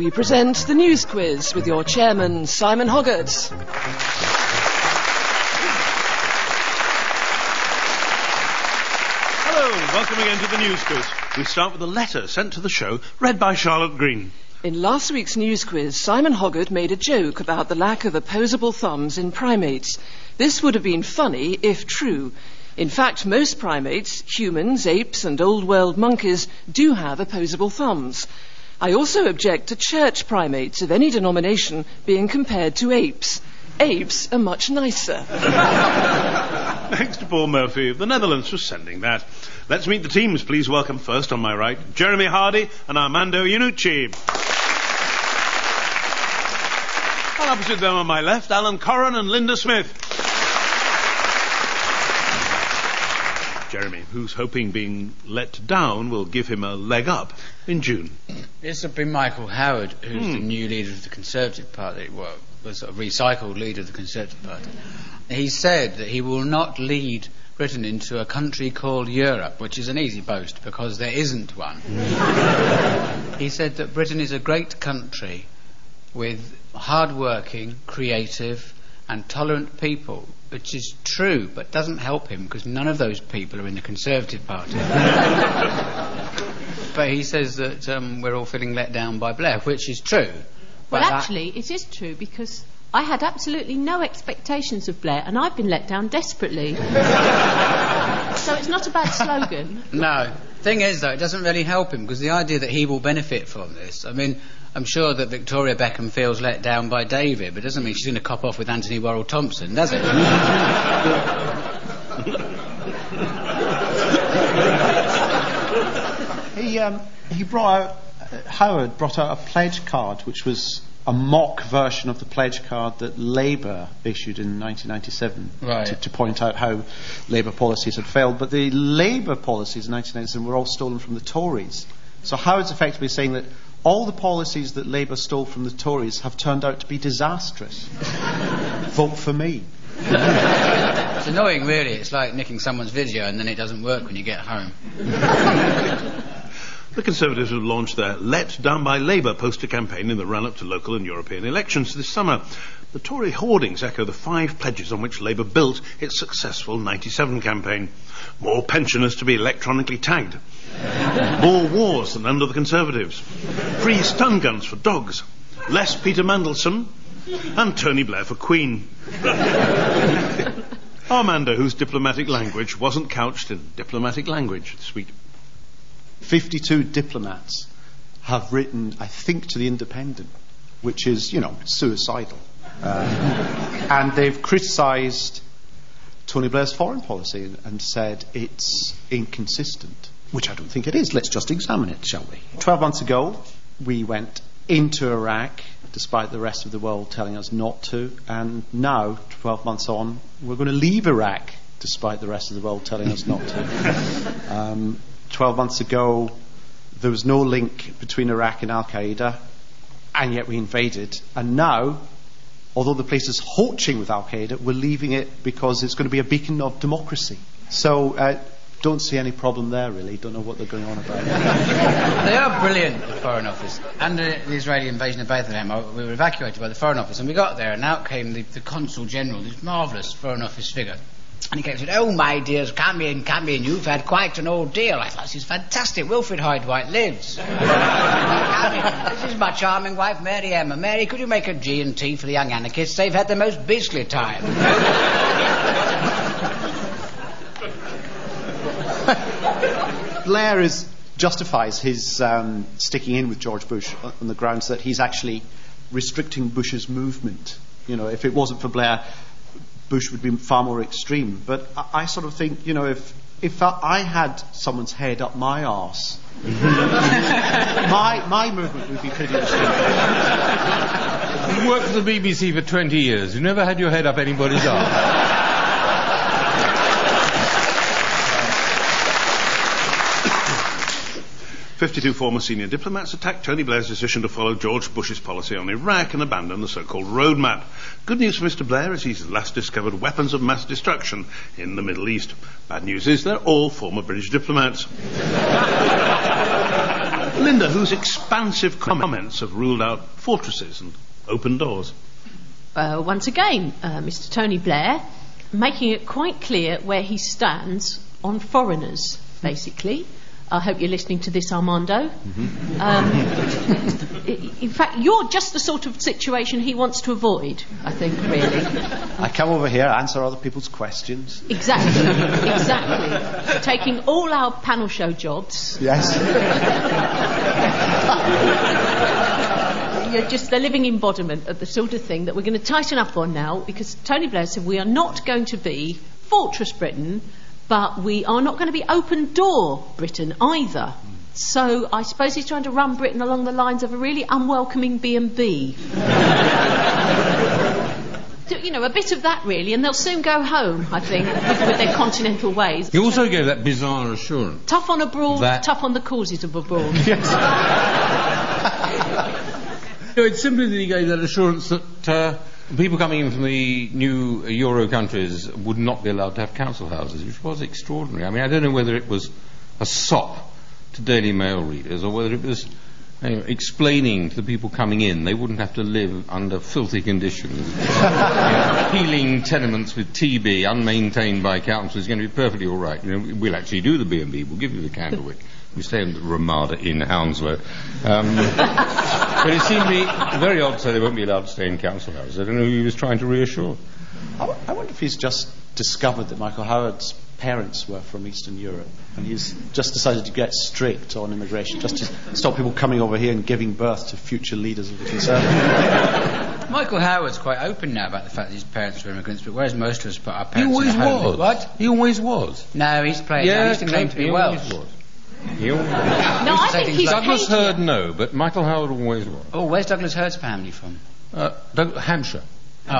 we present the News Quiz with your chairman, Simon Hoggart. Welcome again to the News Quiz. We start with a letter sent to the show, read by Charlotte Green. In last week's News Quiz, Simon Hoggart made a joke about the lack of opposable thumbs in primates. This would have been funny if true. In fact, most primates, humans, apes and old world monkeys, do have opposable thumbs. I also object to church primates of any denomination being compared to apes. Apes are much nicer. Thanks to Paul Murphy of the Netherlands for sending that. Let's meet the teams. Please welcome first on my right, Jeremy Hardy and Armando Iannucci. And opposite them on my left, Alan Corran and Linda Smith. Jeremy, who's hoping being let down will give him a leg up in June. This would be Michael Howard, who's the new leader of the Conservative Party, well, the sort of recycled leader of the Conservative Party. He said that he will not lead Britain into a country called Europe, which is an easy boast because there isn't one. He said that Britain is a great country with hard-working, creative and tolerant people, which is true, but doesn't help him because none of those people are in the Conservative Party. But he says that we're all feeling let down by Blair, which is true. Well, actually, it is true because I had absolutely no expectations of Blair and I've been let down desperately. So it's not a bad slogan. No. Thing is, though, it doesn't really help him because the idea that he will benefit from this, I mean, I'm sure that Victoria Beckham feels let down by David, but it doesn't mean she's going to cop off with Anthony Worrell Thompson, does it? Howard brought out a pledge card which was a mock version of the pledge card that Labour issued in 1997 to point out how Labour policies had failed. But the Labour policies in 1997 were all stolen from the Tories. So Howard's effectively saying that all the policies that Labour stole from the Tories have turned out to be disastrous. Vote for me. It's annoying, really. It's like nicking someone's video and then it doesn't work when you get home. The Conservatives have launched their Let Down by Labour poster campaign in the run-up to local and European elections this summer. The Tory hoardings echo the 5 pledges on which Labour built its successful 97 campaign. More pensioners to be electronically tagged. More wars than under the Conservatives. Free stun guns for dogs. Less Peter Mandelson. And Tony Blair for Queen. Armando, whose diplomatic language wasn't couched in diplomatic language this week. 52 diplomats have written, I think, to The Independent, which is, suicidal. And they've criticised Tony Blair's foreign policy and said it's inconsistent, which I don't think it is. Let's just examine it, shall we? 12 months ago, we went into Iraq, despite the rest of the world telling us not to, and now, 12 months on, we're going to leave Iraq, despite the rest of the world telling us not to. 12 months ago, there was no link between Iraq and Al-Qaeda, and yet we invaded. And now, although the place is hoaching with Al-Qaeda, we're leaving it because it's going to be a beacon of democracy. So, don't see any problem there, really. Don't know what they're going on about. They are brilliant, the Foreign Office. Under the Israeli invasion of Bethlehem, we were evacuated by the Foreign Office, and we got there, and out came the Consul General, this marvellous Foreign Office figure. And he came and said, "Oh, my dears, come in, you've had quite an ordeal." I thought, "This is fantastic, Wilfred Hyde-White lives." "This is my charming wife, Mary Emma. Mary, could you make a G&T for the young anarchists? They've had the most beastly time." Blair justifies his sticking in with George Bush on the grounds that he's actually restricting Bush's movement. If it wasn't for Blair, Bush would be far more extreme. But I sort of think, if I had someone's head up my arse, my movement would be pretty extreme. You worked for the BBC for 20 years. You never had your head up anybody's arse. 52 former senior diplomats attacked Tony Blair's decision to follow George Bush's policy on Iraq and abandon the so-called roadmap. Good news for Mr. Blair is he's last discovered weapons of mass destruction in the Middle East. Bad news is they're all former British diplomats. Linda, whose expansive comments have ruled out fortresses and open doors. Once again, Mr. Tony Blair making it quite clear where he stands on foreigners, basically. I hope you're listening to this, Armando. In fact, you're just the sort of situation he wants to avoid, I think, really. I come over here, answer other people's questions. Exactly. Taking all our panel show jobs. Yes. You're just the living embodiment of the sort of thing that we're going to tighten up on now, because Tony Blair said we are not going to be Fortress Britain, but we are not going to be open door Britain either. So I suppose he's trying to run Britain along the lines of a really unwelcoming B&B. You know, a bit of that really, and they'll soon go home, I think, with their continental ways. He also gave that bizarre assurance. Tough on abroad, tough on the causes of abroad. Yes. No, it's simply that he gave that assurance that people coming in from the new Euro countries would not be allowed to have council houses, which was extraordinary. I mean, I don't know whether it was a sop to Daily Mail readers or whether it was explaining to the people coming in they wouldn't have to live under filthy conditions. Peeling tenements with TB unmaintained by council is going to be perfectly all right. You know, we'll actually do the B&B. We'll give you the Candlewick. We stay in the Ramada in Hounslow. But it seemed to me very odd to say they won't be allowed to stay in council houses. I don't know who he was trying to reassure. I wonder if he's just discovered that Michael Howard's parents were from Eastern Europe and he's just decided to get strict on immigration just to stop people coming over here and giving birth to future leaders of the Conservative. Michael Howard's quite open now about the fact that his parents were immigrants, but whereas most of us put our parents He always in a home. was. What? He always was. No, he's playing. Yeah, he used to claim to be Welsh. Was. He always was. No, I think he's Douglas hated. Hurd, no, but Michael Howard always was. Oh, where's Douglas Hurd's family from? Hampshire. Oh.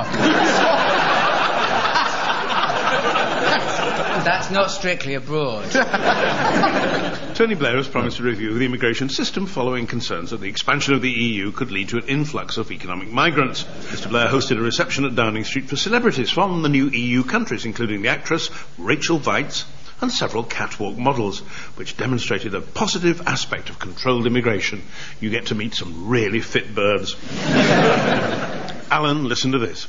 That's not strictly abroad. Tony Blair has promised to review the immigration system following concerns that the expansion of the EU could lead to an influx of economic migrants. Mr. Blair hosted a reception at Downing Street for celebrities from the new EU countries, including the actress Rachel Weisz and several catwalk models, which demonstrated a positive aspect of controlled immigration. You get to meet some really fit birds. Alan, listen to this.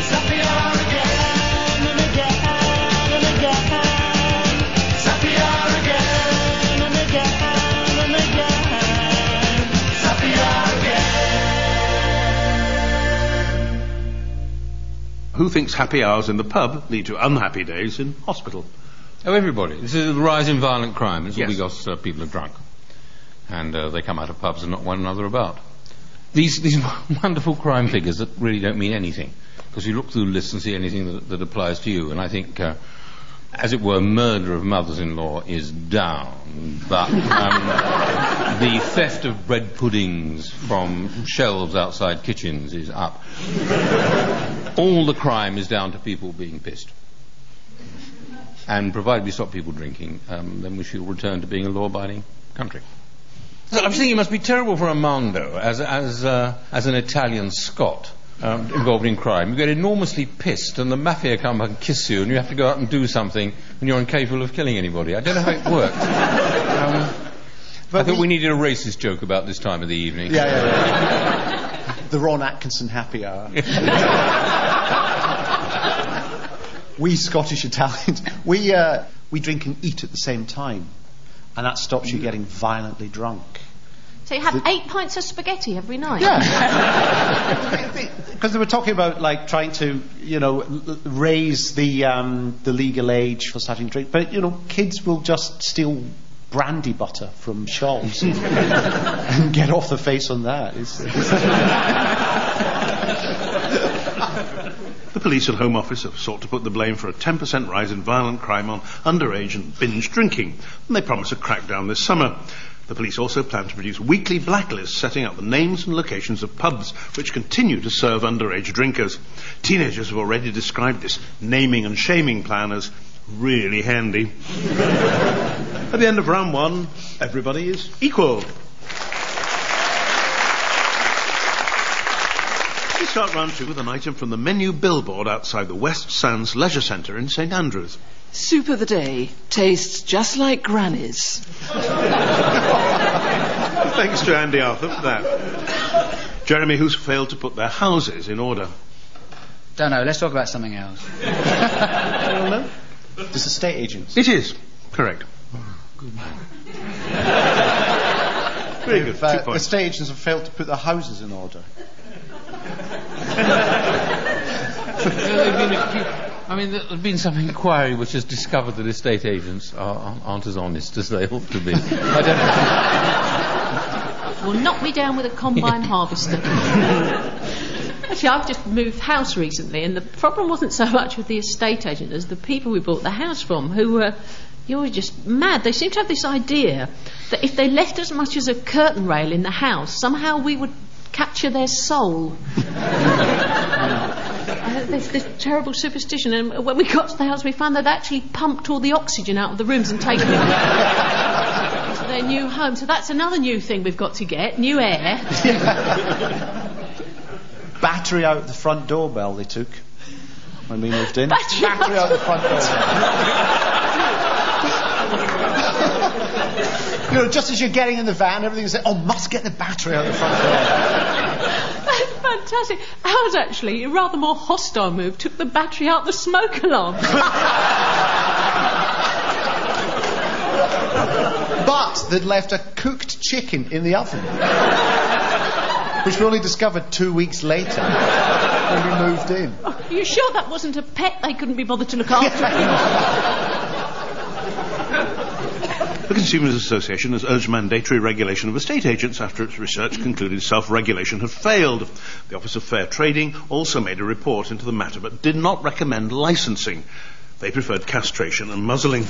Who thinks happy hours in the pub lead to unhappy days in hospital? Oh, everybody. This is the rise in violent crime. It's all Yes. because people are drunk. And they come out of pubs and knock one another about. These wonderful crime figures that really don't mean anything. Because you look through lists and see anything that applies to you. And I think, as it were, murder of mothers-in-law is down. But the theft of bread puddings from shelves outside kitchens is up. All the crime is down to people being pissed. And provided we stop people drinking, then we shall return to being a law-abiding country. So I'm thinking it must be terrible for Armando as an Italian Scot involved in crime. You get enormously pissed, and the mafia come and kiss you, and you have to go out and do something when you're incapable of killing anybody. I don't know how it works. I thought we needed a racist joke about this time of the evening. Yeah. The Ron Atkinson happy hour. We Scottish Italians, we drink and eat at the same time, and that stops you getting violently drunk. So you have 8 pints of spaghetti every night? Yeah. Because they were talking about like trying to, raise the legal age for starting to drink, but kids will just steal brandy butter from shelves and get off the face on that. The police and Home Office have sought to put the blame for a 10% rise in violent crime on underage and binge drinking, and they promise a crackdown this summer. The police also plan to produce weekly blacklists setting out the names and locations of pubs which continue to serve underage drinkers. Teenagers have already described this naming and shaming plan as really handy. At the end of round one, everybody is equal. We start round two with an item from the menu billboard outside the West Sands Leisure Centre in St Andrews. Soup of the day tastes just like Granny's. Thanks to Andy Arthur for that. Jeremy, who's failed to put their houses in order? Don't know, let's talk about something else. Anyone know? This estate agents. It is. Correct. Very good. 2 points. Estate agents have failed to put their houses in order. There's been some inquiry which has discovered that estate agents aren't as honest as they ought to be. I don't know. Well, knock me down with a combine harvester. Actually, I've just moved house recently, and the problem wasn't so much with the estate agent as the people we bought the house from, who were, you're just mad. They seem to have this idea that if they left as much as a curtain rail in the house, somehow we would capture their soul. This terrible superstition. And when we got to the house, we found they'd actually pumped all the oxygen out of the rooms and taken it to their new home. So that's another new thing we've got to get, new air. Battery out the front doorbell they took when we moved in. Battery out the front doorbell. Just as you're getting in the van, everything's like, must get the battery out the front door. That's fantastic. Ours actually, a rather more hostile move, took the battery out the smoke alarm. But they'd left a cooked chicken in the oven, which we only discovered 2 weeks later when we moved in. Oh, are you sure that wasn't a pet they couldn't be bothered to look after? The Consumers Association has urged mandatory regulation of estate agents after its research concluded self-regulation had failed. The Office of Fair Trading also made a report into the matter but did not recommend licensing. They preferred castration and muzzling.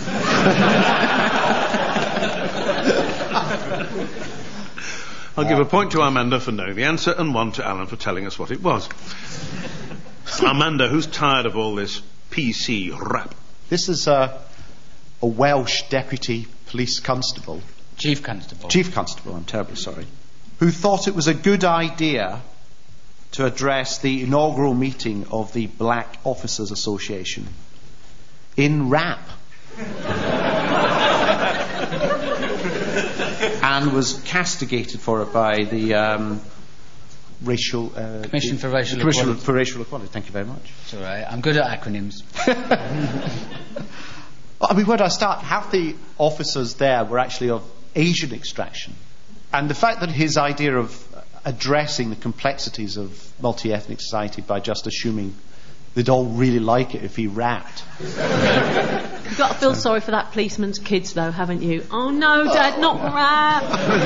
I'll give a point to Amanda for knowing the answer and one to Alan for telling us what it was. Amanda, who's tired of all this PC rap? This is a Welsh deputy police constable. Chief Constable, I'm terribly sorry. Who thought it was a good idea to address the inaugural meeting of the Black Officers Association in rap. And was castigated for it by the Commission for Racial Equality. Thank you very much. It's all right. I'm good at acronyms. Where do I start? Half the officers there were actually of Asian extraction. And the fact that his idea of addressing the complexities of multi-ethnic society by just assuming they'd all really like it if he rapped. You've got to feel sorry for that policeman's kids, though, haven't you? Oh, no, Dad, not rap.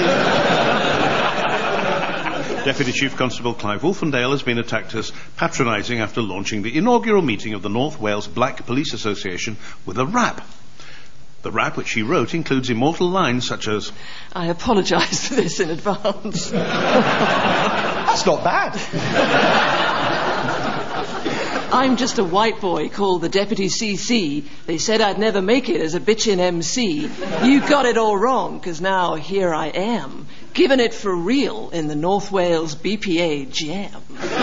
Deputy Chief Constable Clive Wolfendale has been attacked as patronising after launching the inaugural meeting of the North Wales Black Police Association with a rap. The rap, which he wrote, includes immortal lines such as, I apologise for this in advance. That's not bad. I'm just a white boy called the Deputy CC. They said I'd never make it as a bitchin' MC. You got it all wrong, 'cause now here I am, giving it for real in the North Wales BPA Jam.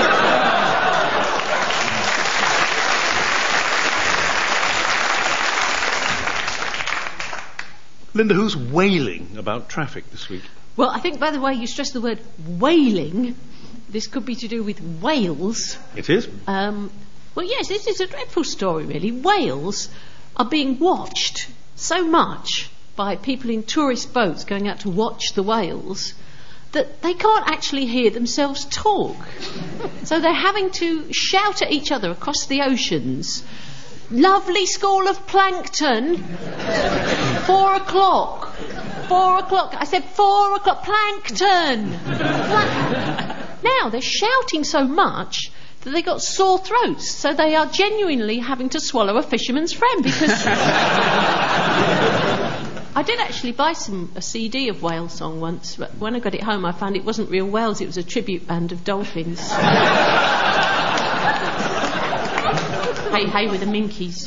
Linda, who's wailing about traffic this week? Well, I think, by the way, you stressed the word whaling. This could be to do with whales. It is? Well, yes, this is a dreadful story, really. Whales are being watched so much by people in tourist boats going out to watch the whales that they can't actually hear themselves talk. So they're having to shout at each other across the oceans, lovely school of plankton, 4 o'clock. 4 o'clock. I said 4 o'clock, plankton. Now they're shouting so much that they got sore throats, so they are genuinely having to swallow a fisherman's friend, because I did actually buy a CD of whale song once, but when I got it home I found it wasn't real whales, it was a tribute band of dolphins. Hey, hey with the Minkies.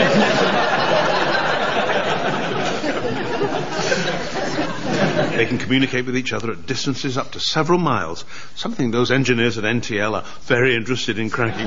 They can communicate with each other at distances up to several miles, something those engineers at NTL are very interested in cracking.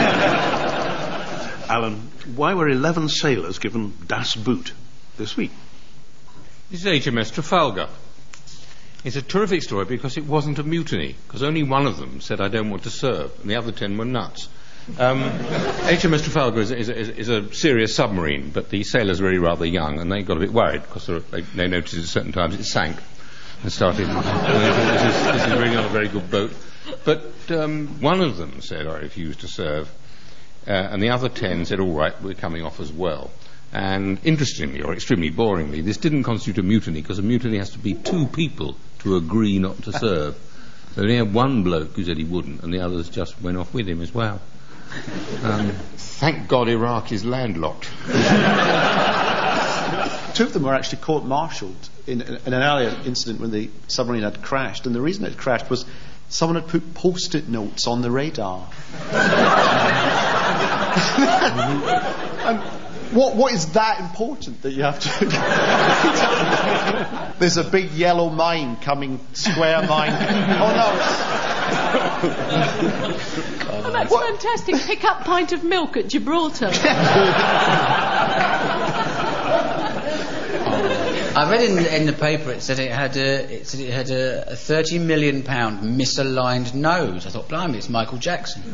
Alan, why were 11 sailors given Das Boot this week? This is HMS Trafalgar. It's a terrific story because it wasn't a mutiny, because only one of them said, I don't want to serve, and the other 10 were nuts. HMS Trafalgar is a serious submarine, but the sailors were really rather young, and they got a bit worried because they noticed at certain times it sank and started. This is really not a very good boat. But one of them said, I refuse to serve, and the other 10 said, all right, we're coming off as well. And interestingly, or extremely boringly, this didn't constitute a mutiny, because a mutiny has to be 2 people to agree not to serve. So they had one bloke who said he wouldn't, and the others just went off with him as well. Thank God Iraq is landlocked. 2 of them were actually court-martialed in an earlier incident when the submarine had crashed, and the reason it crashed was someone had put post-it notes on the radar. And what is that important that you have to... There's a big yellow mine coming, square mine. Oh no. Oh, that's fantastic. Pick up pint of milk at Gibraltar. I read in the paper it said it had a £30 million misaligned nose. I thought, blimey, it's Michael Jackson.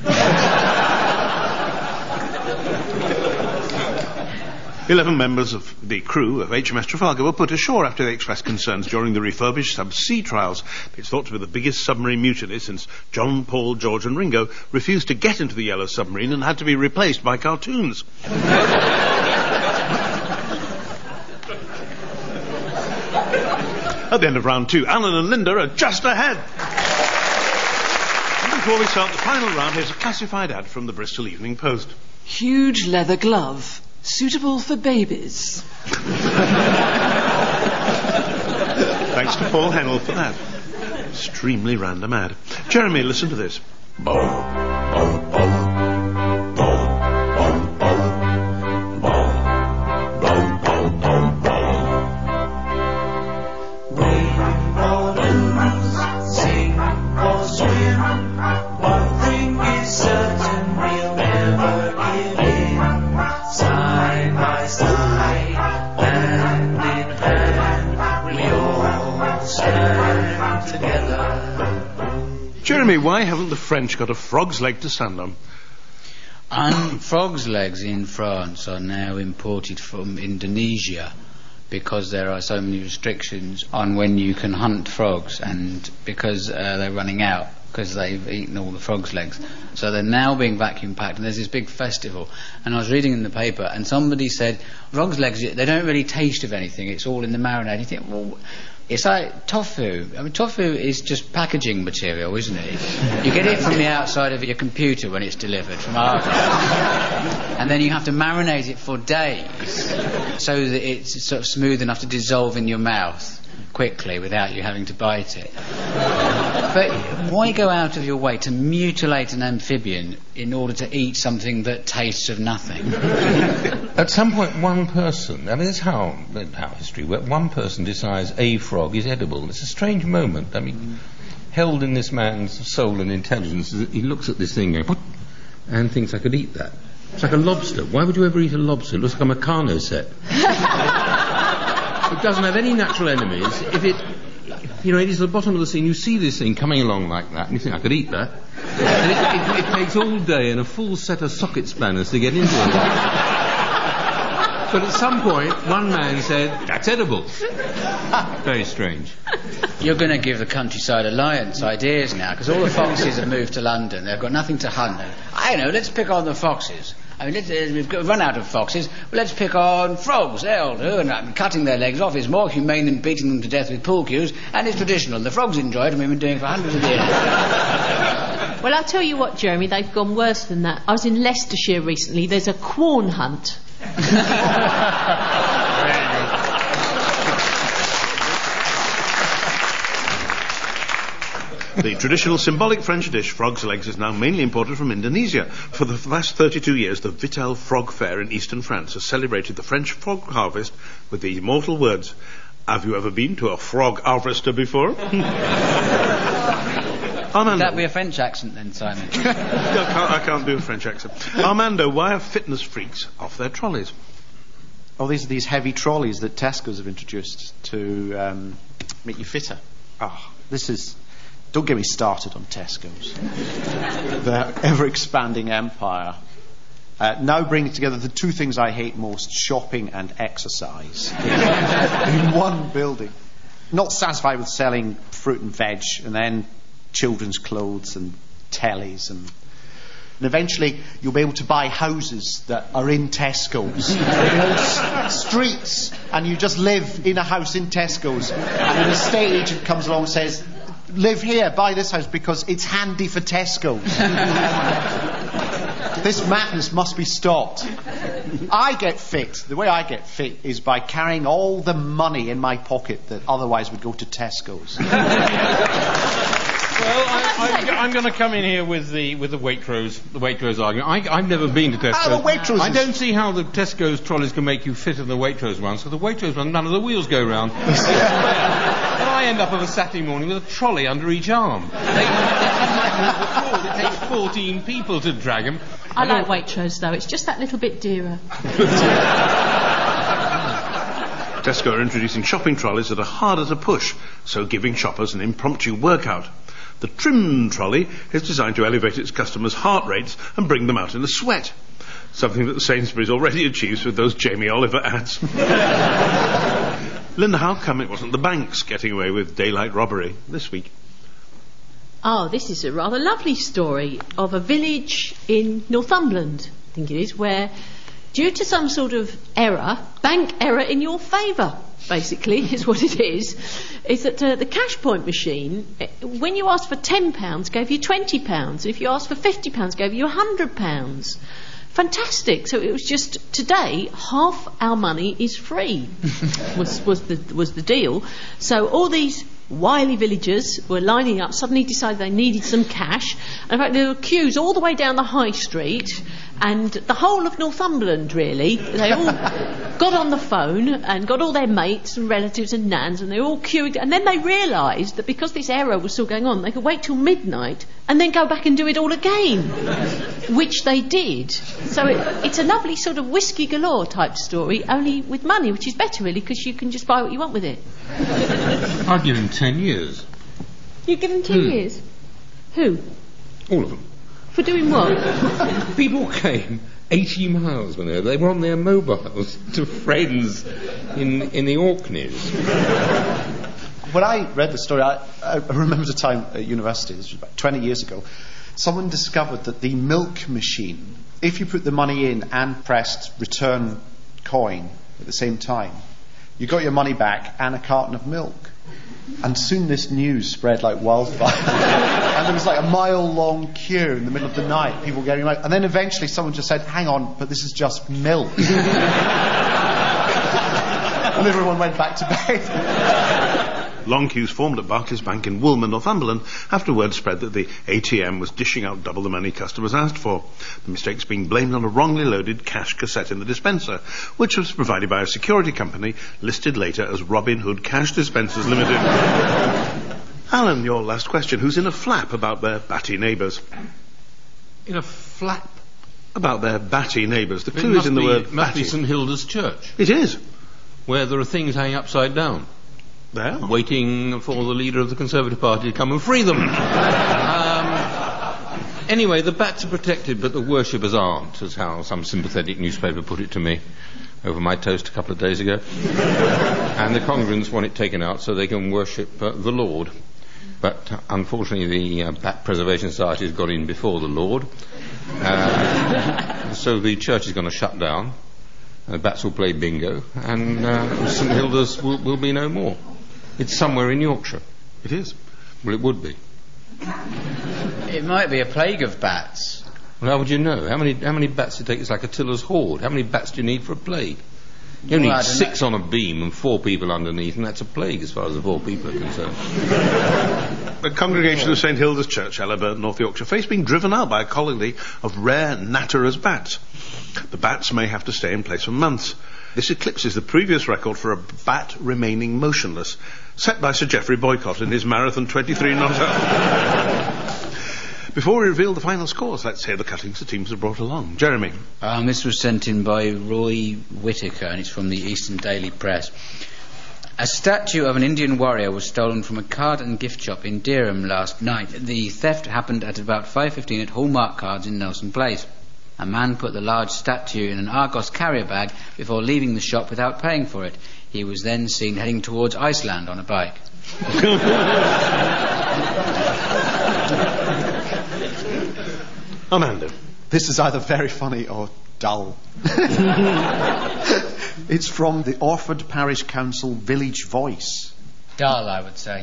11 members of the crew of HMS Trafalgar were put ashore after they expressed concerns during the refurbished sub-sea trials. It's thought to be the biggest submarine mutiny since John, Paul, George and Ringo refused to get into the yellow submarine and had to be replaced by cartoons. At the end of round 2, Alan and Linda are just ahead. And before we start the final round, here's a classified ad from the Bristol Evening Post. Huge leather glove, suitable for babies. Thanks to Paul Hennell for that. Extremely random ad. Jeremy, listen to this. Jeremy, why haven't the French got a frog's leg to stand on? Frog's legs in France are now imported from Indonesia because there are so many restrictions on when you can hunt frogs, and because they're running out because they've eaten all the frog's legs. So they're now being vacuum packed, and there's this big festival. And I was reading in the paper, and somebody said, frog's legs, they don't really taste of anything, it's all in the marinade. You think, well, it's like tofu. I mean, tofu is just packaging material, isn't it? You get it from the outside of your computer when it's delivered from Argos. And then you have to marinate it for days so that it's sort of smooth enough to dissolve in your mouth quickly without you having to bite it. But why go out of your way to mutilate an amphibian in order to eat something that tastes of nothing? At some point, one person, I mean, that's how history works, one person decides a frog is edible. It's a strange moment. I mean, held in this man's soul and intelligence, he looks at this thing going, what? And thinks, I could eat that. It's like a lobster. Why would you ever eat a lobster? It looks like a Meccano set. It doesn't have any natural enemies. If it is at the bottom of the sea, and you see this thing coming along like that, and you think, I could eat that. And it takes all day and a full set of socket spanners to get into it. But at some point, one man said, that's edible. Very strange. You're going to give the Countryside Alliance ideas now, because all the foxes have moved to London. They've got nothing to hunt. I know, let's pick on the foxes. I mean, we've run out of foxes. Well, let's pick on frogs. They'll do. And cutting their legs off is more humane than beating them to death with pool cues, and it's traditional. The frogs enjoy it, and we've been doing it for hundreds of years. Well, I'll tell you what, Jeremy, they've gone worse than that. I was in Leicestershire recently. There's a quorn hunt. The traditional symbolic French dish, frog's legs, is now mainly imported from Indonesia. For the last 32 years, the Vitel Frog Fair in eastern France has celebrated the French frog harvest with the immortal words, have you ever been to a frog harvester before? Armando. Would that be a French accent then, Simon? I can't do a French accent. Armando, why are fitness freaks off their trolleys? Oh, these are these heavy trolleys that Tesco's have introduced to make you fitter. Don't get me started on Tesco's. Their ever-expanding empire. Now bringing together the two things I hate most, shopping and exercise, in one building. Not satisfied with selling fruit and veg, and then children's clothes and tellies, and eventually you'll be able to buy houses that are in Tesco's. Streets, and you just live in a house in Tesco's, and an estate agent comes along and says, live here, buy this house because it's handy for Tesco's. This madness must be stopped. I get fit. The way I get fit is by carrying all the money in my pocket that otherwise would go to Tesco's. Well, I'm going to come in here with the Waitrose argument. I've never been to Tesco's. I don't see how the Tesco's trolleys can make you fitter than the Waitrose ones, because the Waitrose ones, none of the wheels go round. And I end up of a Saturday morning with a trolley under each arm. It takes 14 people to drag them. I like Waitrose, though. It's just that little bit dearer. Tesco are introducing shopping trolleys that are harder to push, so giving shoppers an impromptu workout. The Trim trolley is designed to elevate its customers' heart rates and bring them out in a sweat, something that Sainsbury's already achieves with those Jamie Oliver ads. Linda, how come it wasn't the banks getting away with daylight robbery this week? Oh, this is a rather lovely story of a village in Northumberland, I think it is, where due to some sort of error, bank error in your favour, basically, is what it is that the cash point machine, when you asked for £10, gave you £20. If you asked for £50, gave you £100. Fantastic. So it was just, today, half our money is free, was the deal. So all these wily villagers were lining up, suddenly decided they needed some cash. And in fact, there were queues all the way down the high street, and the whole of Northumberland, really, they all got on the phone and got all their mates and relatives and nans, and they were all queuing. And then they realised that because this error was still going on, they could wait till midnight and then go back and do it all again, which they did. So it's a lovely sort of whiskey galore type story, only with money, which is better, really, because you can just buy what you want with it. I'd give him 10 years. You'd give them 10 years? Who? All of them. For doing what? People came 80 miles when they were on their mobiles to friends in the Orkneys. When I read the story, I remember a time at university, this was about 20 years ago, someone discovered that the milk machine, if you put the money in and pressed return coin at the same time, you got your money back and a carton of milk. And soon this news spread like wildfire. And there was like a mile-long queue in the middle of the night, people getting milk. And then eventually someone just said, hang on, but this is just milk. And everyone went back to bed. Long queues formed at Barclays Bank in Woolmer, Northumberland, after word spread that the ATM was dishing out double the money customers asked for. The mistake's being blamed on a wrongly loaded cash cassette in the dispenser, which was provided by a security company listed later as Robin Hood Cash Dispensers Limited. Alan, your last question. Who's in a flap about their batty neighbours? In a flap? About their batty neighbours. The clue is in the word It must batty. be St Hilda's Church. It is. Where there are things hanging upside down. There. Waiting for the leader of the Conservative Party to come and free them. Anyway, the bats are protected, but the worshippers aren't, is how some sympathetic newspaper put it to me over my toast a couple of days ago. And the congregants want it taken out so they can worship the Lord. But unfortunately, the Bat Preservation Society has got in before the Lord. So the church is going to shut down. The bats will play bingo, and St Hilda's will be no more. It's somewhere in Yorkshire. It is. Well, it would be. It might be a plague of bats. Well, how would you know? How many bats do you take? It's like Attila's horde. How many bats do you need for a plague? You only need 6 on a beam and 4 people underneath, and that's a plague as far as the 4 people are concerned. The congregation of St Hilda's Church, Allaburton, North Yorkshire, face being driven out by a colony of rare Natterer's bats. The bats may have to stay in place for months. This eclipses the previous record for a bat remaining motionless, set by Sir Geoffrey Boycott in his Marathon 23 not out. Before we reveal the final scores, let's hear the cuttings the teams have brought along. Jeremy. This was sent in by Roy Whittaker, and it's from the Eastern Daily Press. A statue of an Indian warrior was stolen from a card and gift shop in Dereham last night. The theft happened at about 5:15 at Hallmark Cards in Nelson Place. A man put the large statue in an Argos carrier bag before leaving the shop without paying for it. He was then seen heading towards Iceland on a bike. Armando. This is either very funny or dull. It's from the Orford Parish Council Village Voice. Dull, I would say.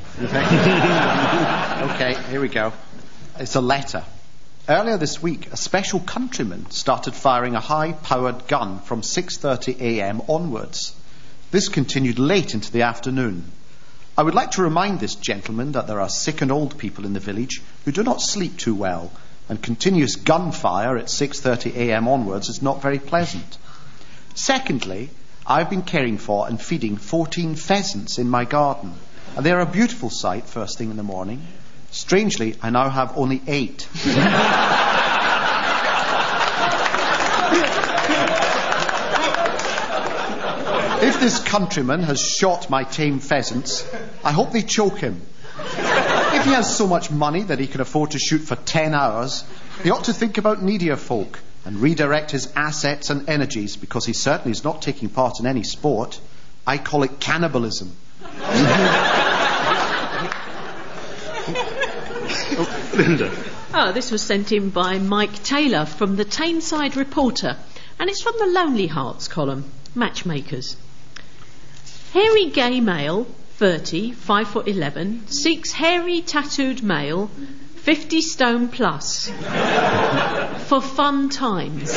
Okay, here we go. It's a letter. Earlier this week, a special countryman started firing a high-powered gun from 6:30 a.m. onwards. This continued late into the afternoon. I would like to remind this gentleman that there are sick and old people in the village who do not sleep too well, and continuous gunfire at 6:30 a.m. onwards is not very pleasant. Secondly, I've been caring for and feeding 14 pheasants in my garden, and they are a beautiful sight first thing in the morning. Strangely, I now have only 8. If this countryman has shot my tame pheasants, I hope they choke him. If he has so much money that he can afford to shoot for 10 hours, he ought to think about needier folk and redirect his assets and energies, because he certainly is not taking part in any sport. I call it cannibalism. Linda. Oh, this was sent in by Mike Taylor from the Tameside Reporter, and it's from the Lonely Hearts column, Matchmakers. Hairy gay male, 30, 5'11", seeks hairy tattooed male, 50 stone plus, for fun times.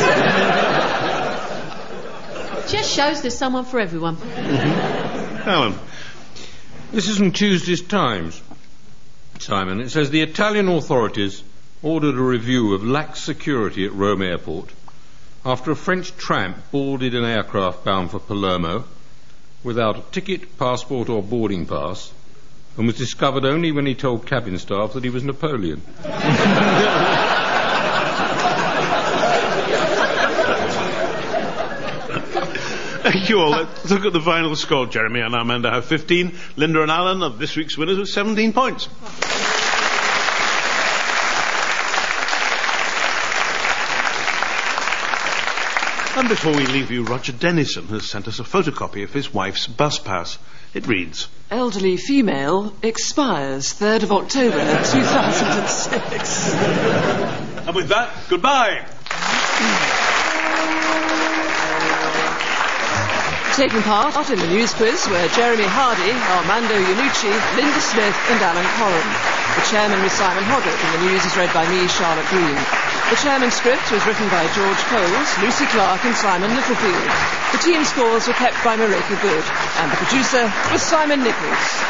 Just shows there's someone for everyone. Alan. This is from Tuesday's Times, Simon. It says the Italian authorities ordered a review of lax security at Rome Airport after a French tramp boarded an aircraft bound for Palermo without a ticket, passport or boarding pass, and was discovered only when he told cabin staff that he was Napoleon. Thank you all. Let's look at the final score. Jeremy and Amanda have 15. Linda and Alan are this week's winners with 17 points. And before we leave you, Roger Dennison has sent us a photocopy of his wife's bus pass. It reads, Elderly female, expires 3rd of October 2006. and with that, goodbye. Taking part in the news quiz were Jeremy Hardy, Armando Iannucci, Linda Smith and Alan Coram. The chairman was Simon Hoggett, and the news is read by me, Charlotte Green. The chairman's script was written by George Coles, Lucy Clark and Simon Littlefield. The team scores were kept by Marika Good, and the producer was Simon Nichols.